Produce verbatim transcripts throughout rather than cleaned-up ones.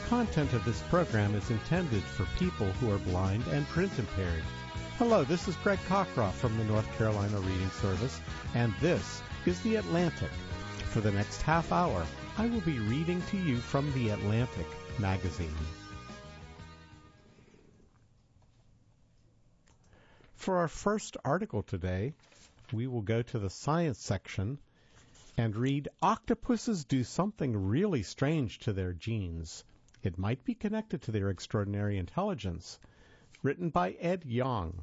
content of this program is intended for people who are blind and print impaired. Hello, this is Greg Cockcroft from the North Carolina Reading Service, and this is The Atlantic. For the next half hour, I will be reading to you from The Atlantic magazine. For our first article today, we will go to the science section and read, Octopuses do something really strange to their genes. It might be connected to their extraordinary intelligence. Written by Ed Yong.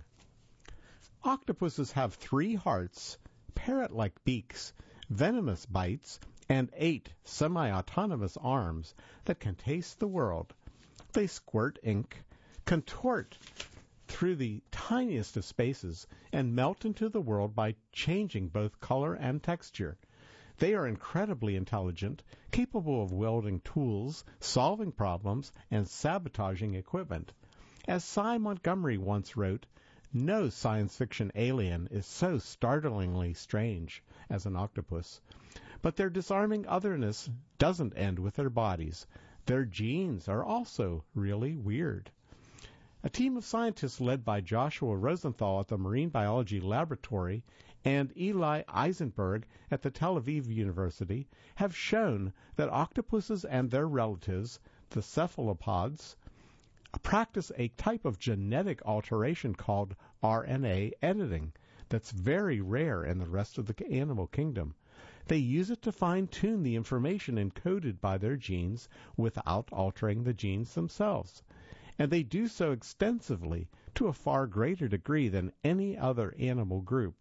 Octopuses have three hearts, parrot-like beaks, venomous bites, and eight semi-autonomous arms that can taste the world. They squirt ink, contort through the tiniest of spaces, and melt into the world by changing both color and texture. They are incredibly intelligent, capable of wielding tools, solving problems, and sabotaging equipment. As Cy Montgomery once wrote, no science fiction alien is so startlingly strange as an octopus. But their disarming otherness doesn't end with their bodies. Their genes are also really weird. A team of scientists led by Joshua Rosenthal at the Marine Biology Laboratory and Eli Eisenberg at the Tel Aviv University have shown that octopuses and their relatives, the cephalopods, practice a type of genetic alteration called R N A editing that's very rare in the rest of the animal kingdom. They use it to fine-tune the information encoded by their genes without altering the genes themselves. And they do so extensively to a far greater degree than any other animal group.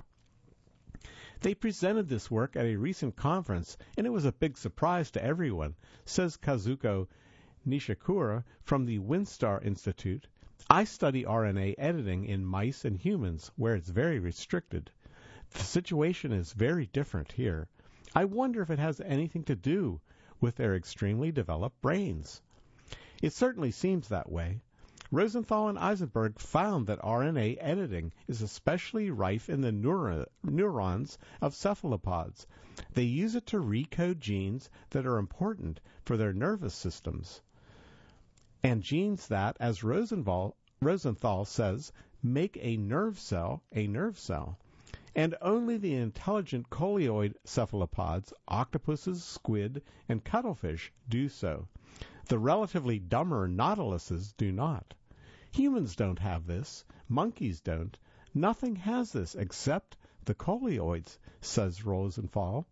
They presented this work at a recent conference, and it was a big surprise to everyone, says Kazuko Nishikura from the Winstar Institute. I study R N A editing in mice and humans, where it's very restricted. The situation is very different here. I wonder if it has anything to do with their extremely developed brains. It certainly seems that way. Rosenthal and Eisenberg found that R N A editing is especially rife in the neuro- neurons of cephalopods. They use it to recode genes that are important for their nervous systems, and genes that, as Rosenthal, Rosenthal says, make a nerve cell a nerve cell. And only the intelligent coleoid cephalopods, octopuses, squid, and cuttlefish do so. The relatively dumber nautiluses do not. Humans don't have this. Monkeys don't. Nothing has this except the coleoids, says Rosenthal.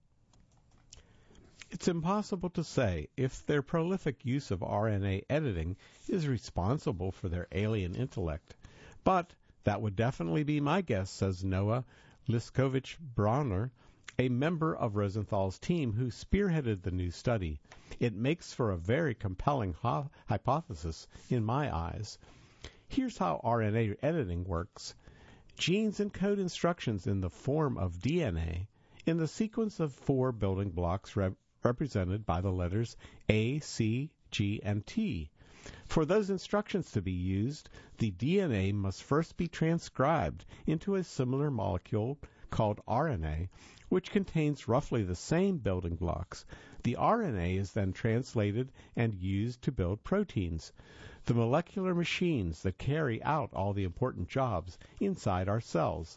It's impossible to say if their prolific use of R N A editing is responsible for their alien intellect. But that would definitely be my guess, says Noah Liskovich-Brauner, a member of Rosenthal's team who spearheaded the new study. It makes for a very compelling ho- hypothesis in my eyes. Here's how R N A editing works. Genes encode instructions in the form of D N A in the sequence of four building blocks rep- represented by the letters A, C, G, and T. For those instructions to be used, the D N A must first be transcribed into a similar molecule called R N A, which contains roughly the same building blocks. The R N A is then translated and used to build proteins, the molecular machines that carry out all the important jobs inside our cells.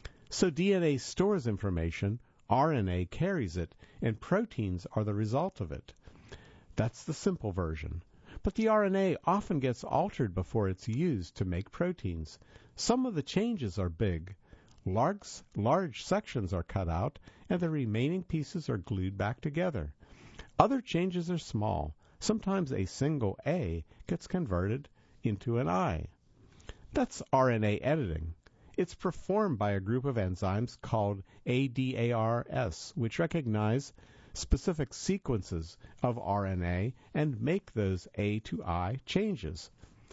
So D N A stores information, R N A carries it, and proteins are the result of it. That's the simple version. But the R N A often gets altered before it's used to make proteins. Some of the changes are big. Large, large sections are cut out, and the remaining pieces are glued back together. Other changes are small. Sometimes a single A gets converted into an I. That's R N A editing. It's performed by a group of enzymes called A D A R S, which recognize specific sequences of R N A and make those A to I changes.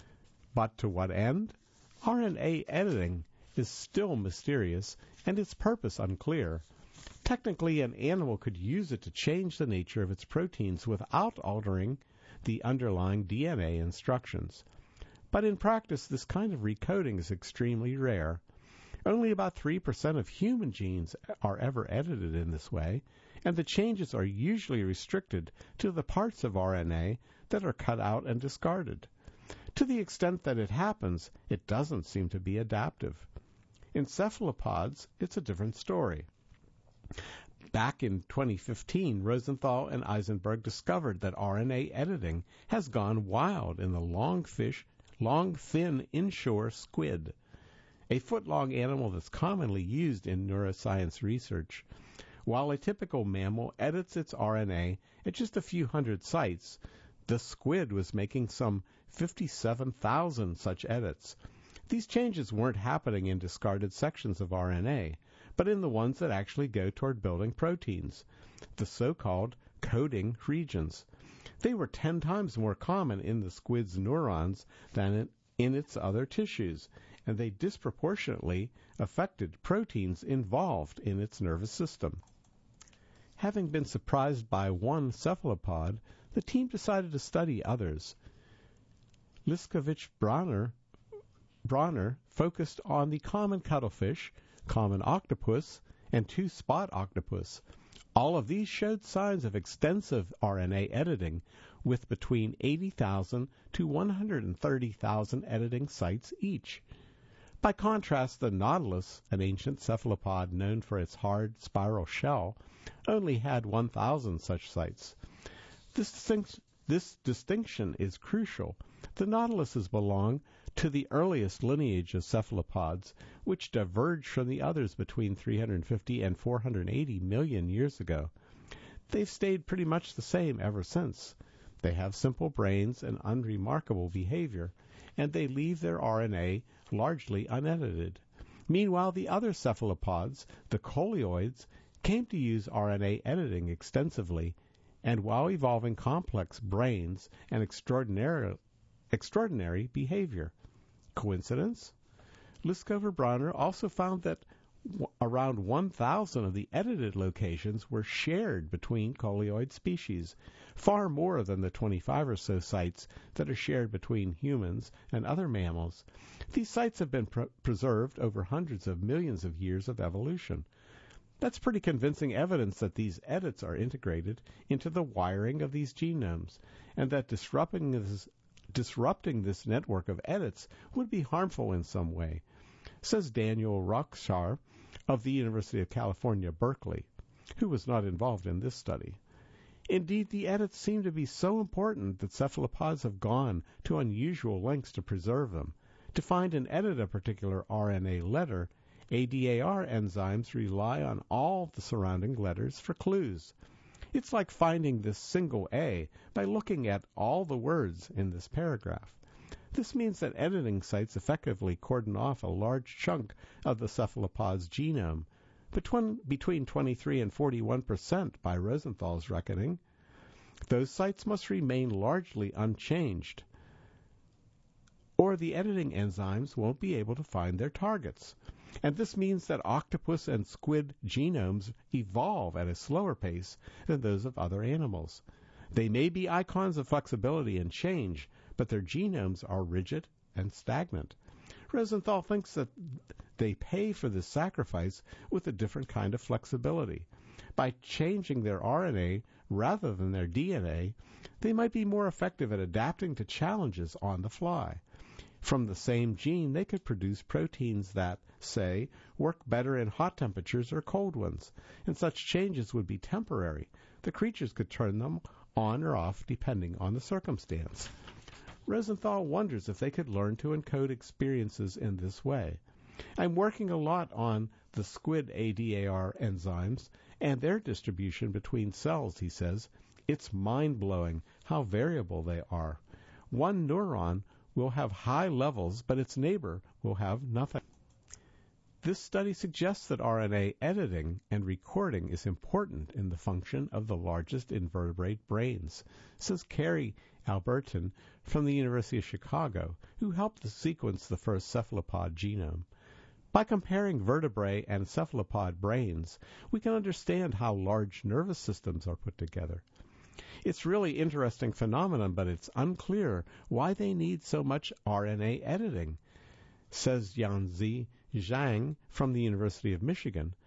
But to what end? R N A editing is still mysterious and its purpose unclear. Technically, an animal could use it to change the nature of its proteins without altering the underlying D N A instructions. But in practice, this kind of recoding is extremely rare. Only about three percent of human genes are ever edited in this way, and the changes are usually restricted to the parts of R N A that are cut out and discarded. To the extent that it happens, it doesn't seem to be adaptive. In cephalopods, it's a different story. Back in twenty fifteen, Rosenthal and Eisenberg discovered that R N A editing has gone wild in the longfish, long, thin inshore squid, a foot-long animal that's commonly used in neuroscience research. While a typical mammal edits its R N A at just a few hundred sites, the squid was making some fifty-seven thousand such edits. These changes weren't happening in discarded sections of R N A, but in the ones that actually go toward building proteins, the so-called coding regions. They were ten times more common in the squid's neurons than in its other tissues, and they disproportionately affected proteins involved in its nervous system. Having been surprised by one cephalopod, the team decided to study others. Liskovich-Bronner Bronner focused on the common cuttlefish, common octopus, and two-spot octopus. All of these showed signs of extensive R N A editing, with between eighty thousand to one hundred thirty thousand editing sites each. By contrast, the nautilus, an ancient cephalopod known for its hard spiral shell, only had one thousand such sites. This, distinct, this distinction is crucial. The nautiluses belong to the earliest lineage of cephalopods, which diverged from the others between three hundred fifty and four hundred eighty million years ago. They've stayed pretty much the same ever since. They have simple brains and unremarkable behavior, and they leave their R N A largely unedited. Meanwhile, the other cephalopods, the coleoids, came to use R N A editing extensively, and while evolving complex brains and extraordinary, extraordinary behavior. Coincidence? Liskover-Bronner also found that w- around one thousand of the edited locations were shared between coleoid species, far more than the twenty-five or so sites that are shared between humans and other mammals. These sites have been pr- preserved over hundreds of millions of years of evolution. That's pretty convincing evidence that these edits are integrated into the wiring of these genomes, and that disrupting this Disrupting this network of edits would be harmful in some way, says Daniel Rockshar of the University of California, Berkeley, who was not involved in this study. Indeed, the edits seem to be so important that cephalopods have gone to unusual lengths to preserve them. To find and edit a particular R N A letter, A D A R enzymes rely on all the surrounding letters for clues. It's like finding this single A by looking at all the words in this paragraph. This means that editing sites effectively cordon off a large chunk of the cephalopod's genome, between, between twenty-three and forty-one percent by Rosenthal's reckoning. Those sites must remain largely unchanged, or the editing enzymes won't be able to find their targets. And this means that octopus and squid genomes evolve at a slower pace than those of other animals. They may be icons of flexibility and change, but their genomes are rigid and stagnant. Rosenthal thinks that they pay for this sacrifice with a different kind of flexibility. By changing their R N A rather than their D N A, they might be more effective at adapting to challenges on the fly. From the same gene, they could produce proteins that, say, work better in hot temperatures or cold ones, and such changes would be temporary. The creatures could turn them on or off depending on the circumstance. Rosenthal wonders if they could learn to encode experiences in this way. I'm working a lot on the squid A D A R enzymes and their distribution between cells, he says. It's mind-blowing how variable they are. One neuron will have high levels, but its neighbor will have nothing. This study suggests that R N A editing and recording is important in the function of the largest invertebrate brains, says Carrie Albertin from the University of Chicago, who helped to sequence the first cephalopod genome. By comparing vertebrae and cephalopod brains, we can understand how large nervous systems are put together. It's really interesting phenomenon, but it's unclear why they need so much R N A editing, says Yanzi Zhang from the University of Michigan.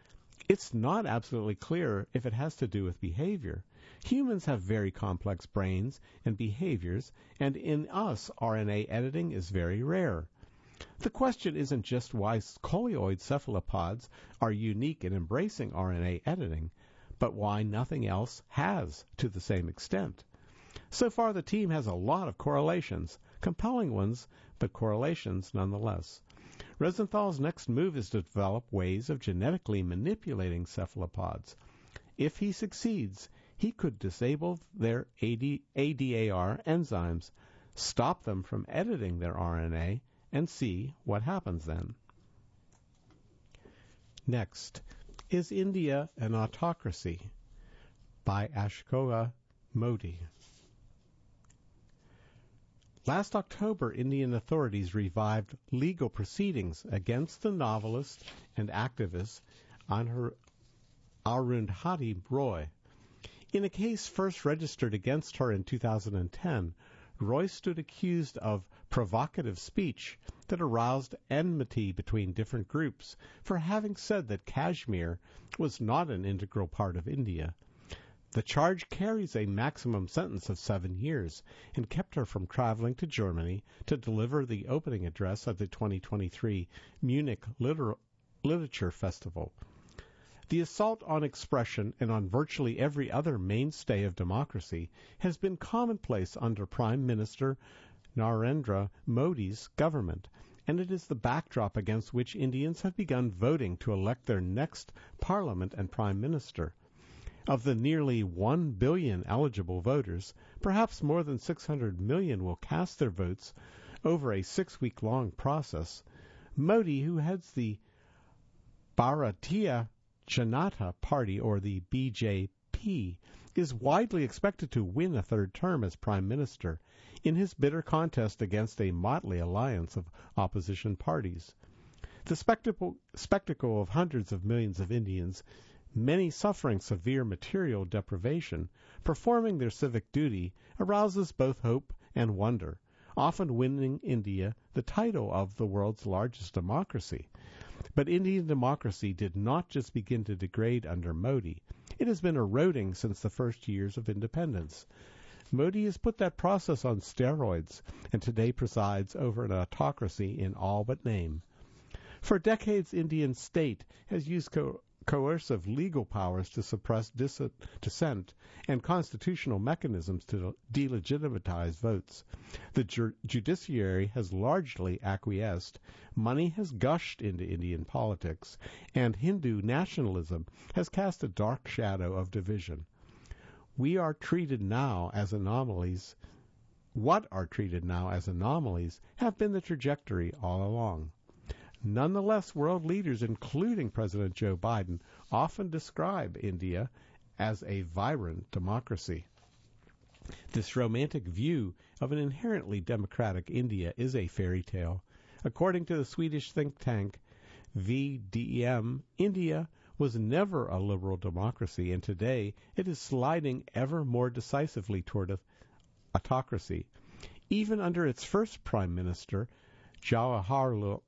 It's not absolutely clear if it has to do with behavior. Humans have very complex brains and behaviors, and in us, R N A editing is very rare. The question isn't just why coleoid cephalopods are unique in embracing R N A editing, but why nothing else has to the same extent. So far, the team has a lot of correlations, compelling ones, but correlations nonetheless. Rosenthal's next move is to develop ways of genetically manipulating cephalopods. If he succeeds, he could disable their A D A R enzymes, stop them from editing their R N A, and see what happens then. Next, Is India an Autocracy? By Ashokha Modi. Last October, Indian authorities revived legal proceedings against the novelist and activist Arundhati Roy. In a case first registered against her in two thousand ten, Roy stood accused of provocative speech that aroused enmity between different groups for having said that Kashmir was not an integral part of India. The charge carries a maximum sentence of seven years and kept her from traveling to Germany to deliver the opening address at the twenty twenty-three Munich Liter- Literature Festival. The assault on expression and on virtually every other mainstay of democracy has been commonplace under Prime Minister Narendra Modi's government, and it is the backdrop against which Indians have begun voting to elect their next parliament and prime minister. Of the nearly one billion eligible voters, perhaps more than six hundred million will cast their votes over a six-week-long process. Modi, who heads the Bharatiya Janata Party, or the B J P, is widely expected to win a third term as prime minister in his bitter contest against a motley alliance of opposition parties. The spectacle, spectacle of hundreds of millions of Indians, many suffering severe material deprivation, performing their civic duty, arouses both hope and wonder, often winning India the title of the world's largest democracy. But Indian democracy did not just begin to degrade under Modi. It has been eroding since the first years of independence. Modi has put that process on steroids and today presides over an autocracy in all but name. For decades, Indian state has used co- coercive legal powers to suppress dis- dissent and constitutional mechanisms to delegitimize votes. The ju- judiciary has largely acquiesced, money has gushed into Indian politics, and Hindu nationalism has cast a dark shadow of division. We are treated now as anomalies. What are treated now as anomalies have been the trajectory all along. Nonetheless, world leaders, including President Joe Biden, often describe India as a vibrant democracy. This romantic view of an inherently democratic India is a fairy tale. According to the Swedish think tank V D M, India was never a liberal democracy, and today it is sliding ever more decisively toward a autocracy. Even under its first prime minister, Jawaharlal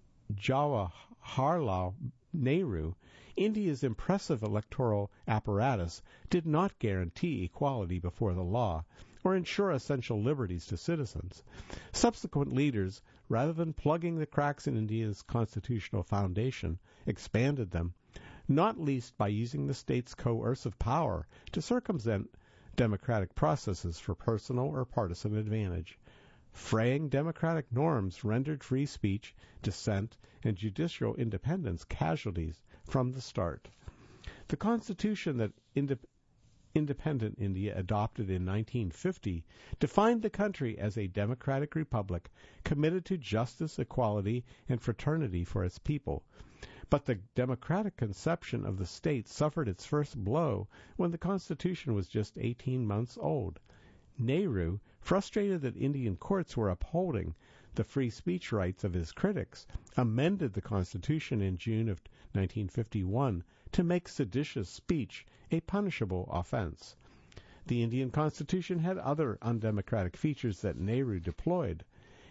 Jawaharlal Nehru, India's impressive electoral apparatus did not guarantee equality before the law or ensure essential liberties to citizens. Subsequent leaders, rather than plugging the cracks in India's constitutional foundation, expanded them, not least by using the state's coercive power to circumvent democratic processes for personal or partisan advantage. Fraying democratic norms rendered free speech, dissent, and judicial independence casualties from the start. The constitution that inde- independent India adopted in nineteen fifty defined the country as a democratic republic committed to justice, equality, and fraternity for its people. But the democratic conception of the state suffered its first blow when the constitution was just eighteen months old. Nehru, frustrated that Indian courts were upholding the free speech rights of his critics, amended the Constitution in June of nineteen fifty-one to make seditious speech a punishable offense. The Indian Constitution had other undemocratic features that Nehru deployed.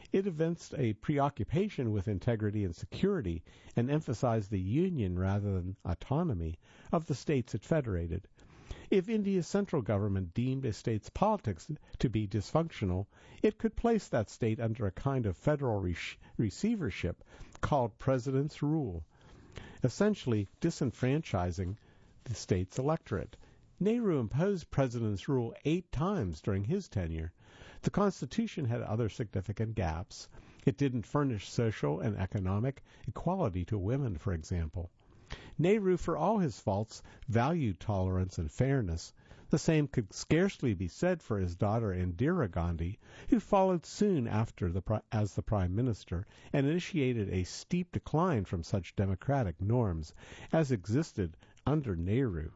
It evinced a preoccupation with integrity and security and emphasized the union rather than autonomy of the states it federated. If India's central government deemed a state's politics to be dysfunctional, it could place that state under a kind of federal re- receivership called President's Rule, essentially disenfranchising the state's electorate. Nehru imposed President's Rule eight times during his tenure. The Constitution had other significant gaps. It didn't furnish social and economic equality to women, for example. Nehru, for all his faults, valued tolerance and fairness. The same could scarcely be said for his daughter Indira Gandhi, who followed soon after the, as the Prime Minister and initiated a steep decline from such democratic norms as existed under Nehru.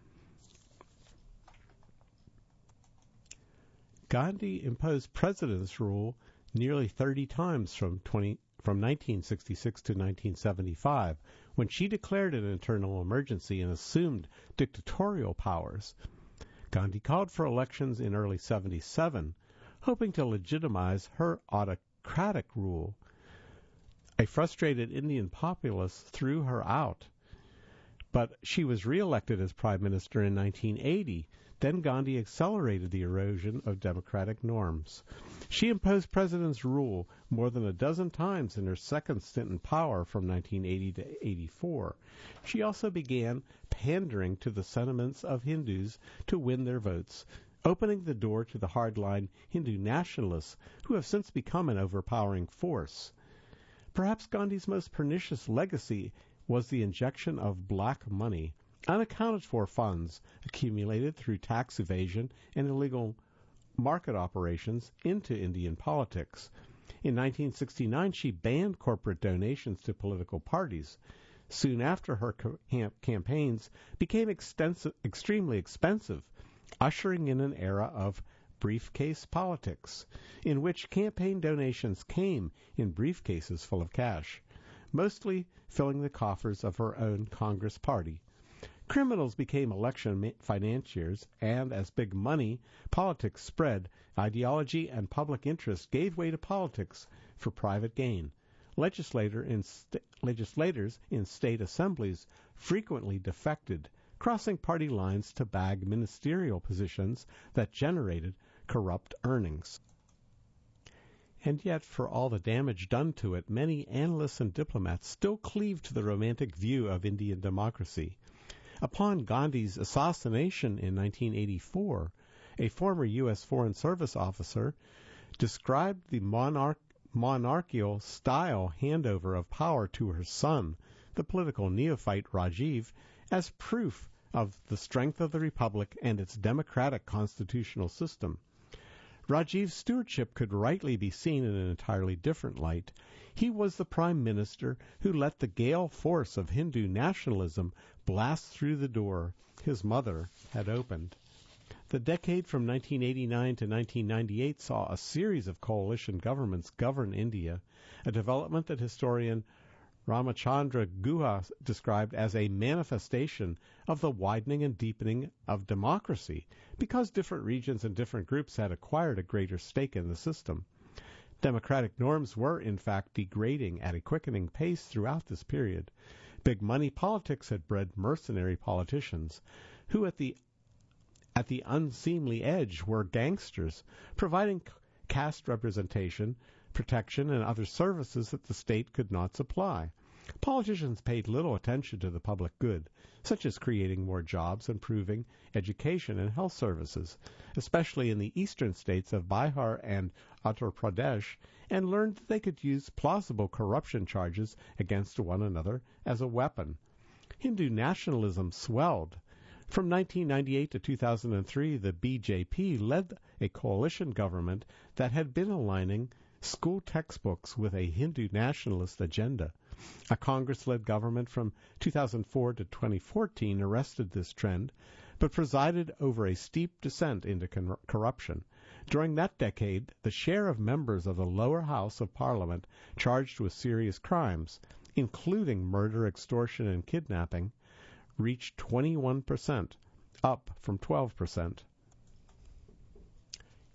Gandhi imposed President's Rule nearly thirty times from, twenty, from nineteen sixty-six to nineteen seventy-five, when she declared an internal emergency and assumed dictatorial powers. Gandhi called for elections in early seventy-seven, hoping to legitimize her autocratic rule. A frustrated Indian populace threw her out, but she was reelected as Prime Minister in nineteen eighty. Then Gandhi accelerated the erosion of democratic norms. She imposed President's Rule more than a dozen times in her second stint in power from nineteen eighty to eighty-four. She also began pandering to the sentiments of Hindus to win their votes, opening the door to the hardline Hindu nationalists who have since become an overpowering force. Perhaps Gandhi's most pernicious legacy was the injection of black money, unaccounted for funds accumulated through tax evasion and illegal market operations, into Indian politics. In nineteen sixty-nine, she banned corporate donations to political parties. Soon after, her camp- campaigns became extensive, extremely expensive, ushering in an era of briefcase politics, in which campaign donations came in briefcases full of cash, mostly filling the coffers of her own Congress party. Criminals became election financiers, and as big money politics spread, ideology and public interest gave way to politics for private gain. Legislator in st- legislators in state assemblies frequently defected, crossing party lines to bag ministerial positions that generated corrupt earnings. And yet, for all the damage done to it, many analysts and diplomats still cleave to the romantic view of Indian democracy. Upon Gandhi's assassination in nineteen eighty-four, a former U S Foreign Service officer described the monarch- monarchical style handover of power to her son, the political neophyte Rajiv, as proof of the strength of the republic and its democratic constitutional system. Rajiv's stewardship could rightly be seen in an entirely different light. He was the prime minister who let the gale force of Hindu nationalism blast through the door his mother had opened. The decade from nineteen eighty-nine to nineteen ninety-eight saw a series of coalition governments govern India, a development that historian Ramachandra Guha described as a manifestation of the widening and deepening of democracy, because different regions and different groups had acquired a greater stake in the system. Democratic norms were, in fact, degrading at a quickening pace throughout this period. Big money politics had bred mercenary politicians, who at the at the unseemly edge were gangsters, providing caste representation, protection, and other services that the state could not supply. Politicians paid little attention to the public good, such as creating more jobs, improving education and health services, especially in the eastern states of Bihar and Uttar Pradesh, and learned that they could use plausible corruption charges against one another as a weapon. Hindu nationalism swelled. From nineteen ninety-eight to two thousand three, the B J P led a coalition government that had been aligning school textbooks with a Hindu nationalist agenda. A Congress-led government from two thousand four to twenty fourteen arrested this trend, but presided over a steep descent into con- corruption. During that decade, the share of members of the lower house of Parliament charged with serious crimes, including murder, extortion, and kidnapping, reached twenty-one percent, up from twelve percent.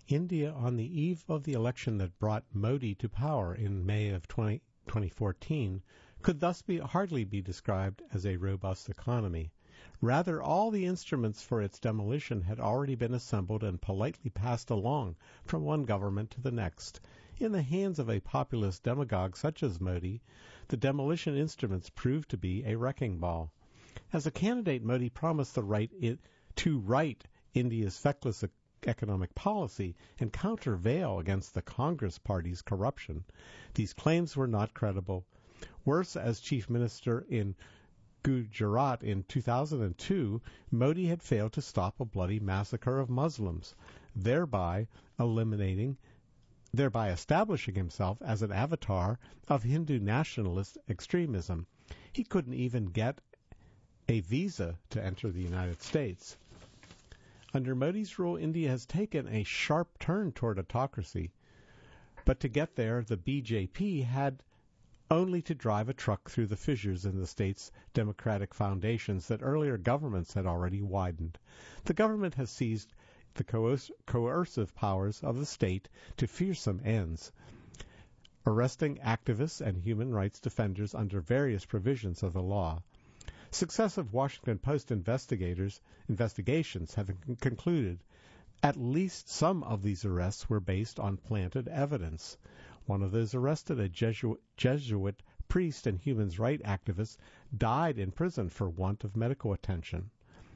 India, on the eve of the election that brought Modi to power in May of twenty fourteen, could thus be hardly be described as a robust economy. Rather, all the instruments for its demolition had already been assembled and politely passed along from one government to the next. In the hands of a populist demagogue such as Modi, the demolition instruments proved to be a wrecking ball. As a candidate, Modi promised the right it, to right India's feckless economic policy and countervail against the Congress Party's corruption. These claims were not credible. Worse, as chief minister in Gujarat in two thousand two, Modi had failed to stop a bloody massacre of Muslims, thereby eliminating, thereby establishing himself as an avatar of Hindu nationalist extremism. He couldn't even get a visa to enter the United States. Under Modi's rule, India has taken a sharp turn toward autocracy. But to get there, the B J P had only to drive a truck through the fissures in the state's democratic foundations that earlier governments had already widened. The government has seized the coerc- coercive powers of the state to fearsome ends, arresting activists and human rights defenders under various provisions of the law. Successive Washington Post investigators investigations have concluded at least some of these arrests were based on planted evidence. One of those arrested, a Jesuit, Jesuit priest and human rights activist, died in prison for want of medical attention.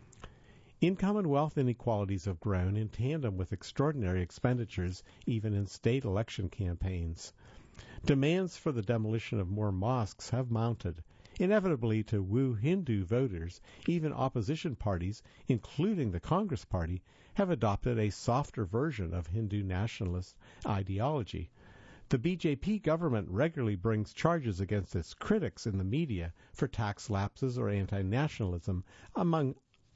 Income and wealth inequalities have grown in tandem with extraordinary expenditures, even in state election campaigns. Demands for the demolition of more mosques have mounted, inevitably to woo Hindu voters. Even opposition parties, including the Congress Party, have adopted a softer version of Hindu nationalist ideology. The B J P government regularly brings charges against its critics in the media for tax lapses or anti-nationalism, among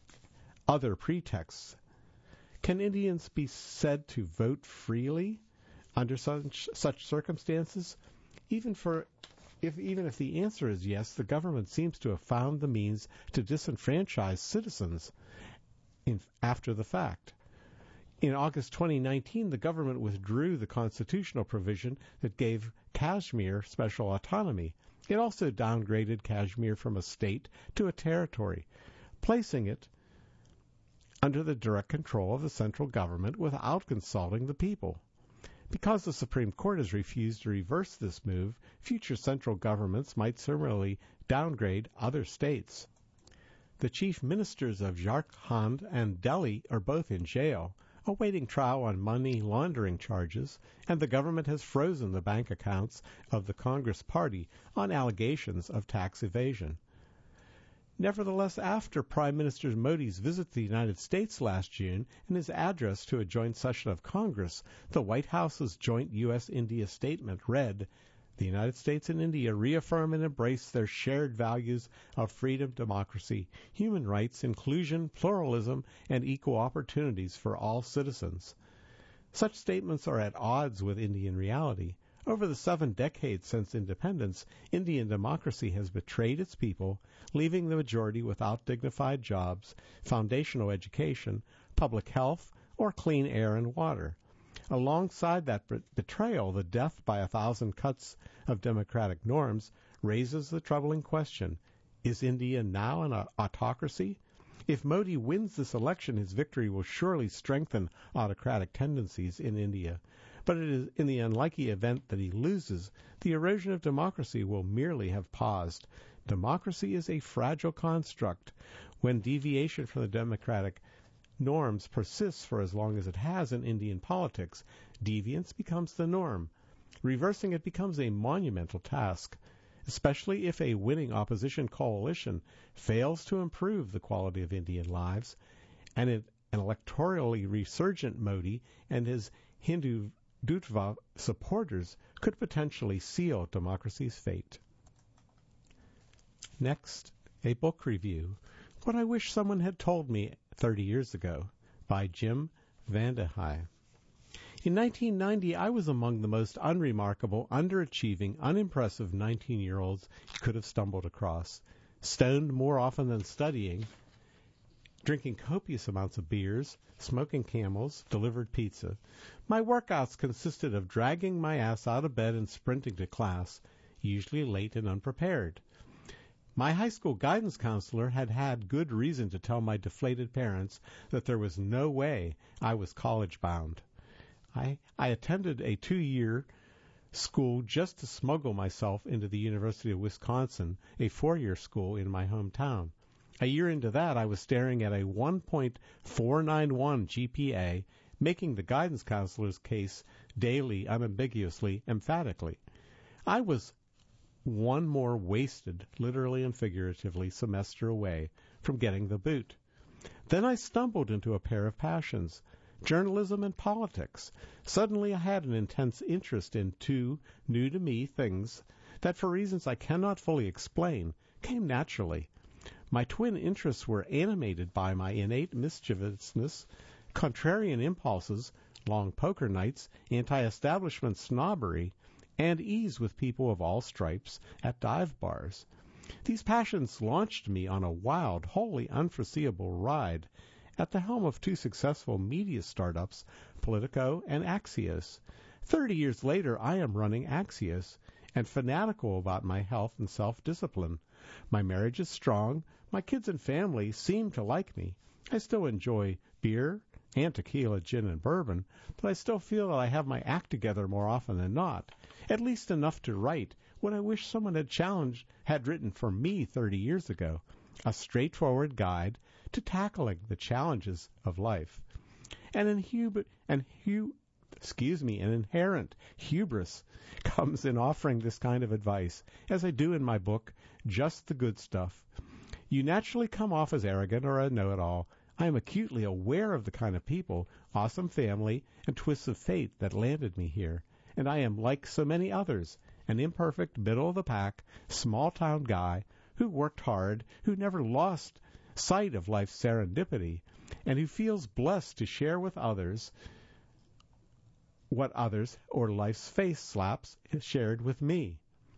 other pretexts. Can Indians be said to vote freely under such, such circumstances? Even for If, even if the answer is yes, the government seems to have found the means to disenfranchise citizens in, after the fact. In August twenty nineteen, the government withdrew the constitutional provision that gave Kashmir special autonomy. It also downgraded Kashmir from a state to a territory, placing it under the direct control of the central government without consulting the people. Because the Supreme Court has refused to reverse this move, future central governments might similarly downgrade other states. The chief ministers of Jharkhand and Delhi are both in jail, awaiting trial on money laundering charges, and the government has frozen the bank accounts of the Congress Party on allegations of tax evasion. Nevertheless, after Prime Minister Modi's visit to the United States last June and his address to a joint session of Congress, the White House's joint U S India statement read, "The United States and India reaffirm and embrace their shared values of freedom, democracy, human rights, inclusion, pluralism, and equal opportunities for all citizens." Such statements are at odds with Indian reality. Over the seven decades since independence, Indian democracy has betrayed its people, leaving the majority without dignified jobs, foundational education, public health, or clean air and water. Alongside that betrayal, the death by a thousand cuts of democratic norms raises the troubling question, is India now an autocracy? If Modi wins this election, his victory will surely strengthen autocratic tendencies in India. But it is in the unlikely event that he loses, the erosion of democracy will merely have paused. Democracy is a fragile construct. When deviation from the democratic norms persists for as long as it has in Indian politics, deviance becomes the norm. Reversing it becomes a monumental task, especially if a winning opposition coalition fails to improve the quality of Indian lives, and an electorally resurgent Modi and his Hindu Dutva supporters could potentially seal democracy's fate. Next, a book review. What I Wish Someone Had Told Me thirty years ago, by Jim Vandehei. In nineteen ninety, I was among the most unremarkable, underachieving, unimpressive nineteen-year-olds you could have stumbled across. Stoned more often than studying, drinking copious amounts of beers, smoking Camels, delivered pizza. My workouts consisted of dragging my ass out of bed and sprinting to class, usually late and unprepared. My high school guidance counselor had had good reason to tell my deflated parents that there was no way I was college-bound. I, I attended a two-year school just to smuggle myself into the University of Wisconsin, a four-year school in my hometown. A year into that, I was staring at a one point four nine one G P A, making the guidance counselor's case daily, unambiguously, emphatically. I was one more wasted, literally and figuratively, semester away from getting the boot. Then I stumbled into a pair of passions, journalism and politics. Suddenly I had an intense interest in two new-to-me things that, for reasons I cannot fully explain, came naturally. My twin interests were animated by my innate mischievousness, contrarian impulses, long poker nights, anti-establishment snobbery, and ease with people of all stripes at dive bars. These passions launched me on a wild, wholly unforeseeable ride at the helm of two successful media startups, Politico and Axios. Thirty years later, I am running Axios and fanatical about my health and self-discipline. My marriage is strong. My kids and family seem to like me. I still enjoy beer and tequila, gin, and bourbon, but I still feel that I have my act together more often than not, at least enough to write what I wish someone had challenged had written for me thirty years ago, a straightforward guide to tackling the challenges of life. And in hub- and hu- excuse me, an inherent hubris comes in offering this kind of advice, as I do in my book, Just the Good Stuff. You naturally come off as arrogant or a know-it-all. I am acutely aware of the kind of people, awesome family, and twists of fate that landed me here, and I am, like so many others, an imperfect, middle-of-the-pack, small-town guy who worked hard, who never lost sight of life's serendipity, and who feels blessed to share with others what others, or life's face slaps, shared with me.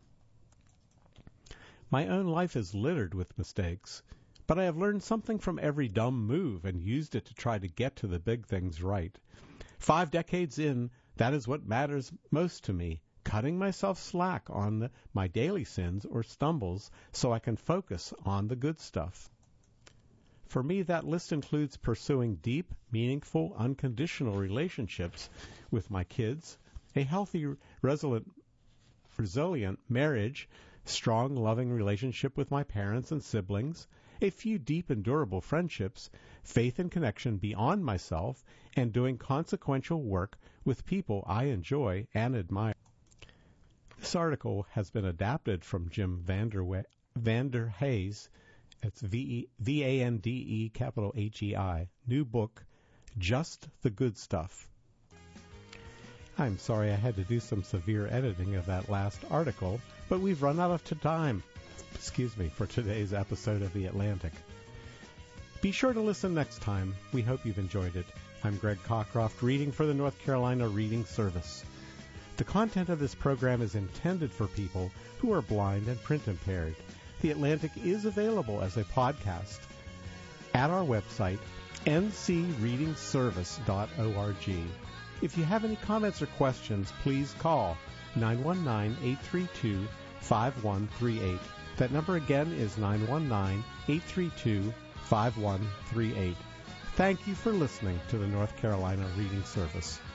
My own life is littered with mistakes, but I have learned something from every dumb move and used it to try to get to the big things right. Five decades in, that is what matters most to me, cutting myself slack on the, my daily sins or stumbles so I can focus on the good stuff. For me, that list includes pursuing deep, meaningful, unconditional relationships with my kids, a healthy, resilient, resilient marriage, strong, loving relationship with my parents and siblings, a few deep and durable friendships, faith and connection beyond myself, and doing consequential work with people I enjoy and admire. This article has been adapted from Jim Vander, Vander Hayes. It's V A N D E capital H E I. New book, Just the Good Stuff. I'm sorry I had to do some severe editing of that last article, but we've run out of time, excuse me, for today's episode of The Atlantic. Be sure to listen next time. We hope you've enjoyed it. I'm Greg Cockcroft, reading for the North Carolina Reading Service. The content of this program is intended for people who are blind and print impaired. The Atlantic is available as a podcast at our website, n c reading service dot org. If you have any comments or questions, please call nine one nine, eight three two, five one three eight. That number again is nine one nine, eight three two, five one three eight. Thank you for listening to the North Carolina Reading Service.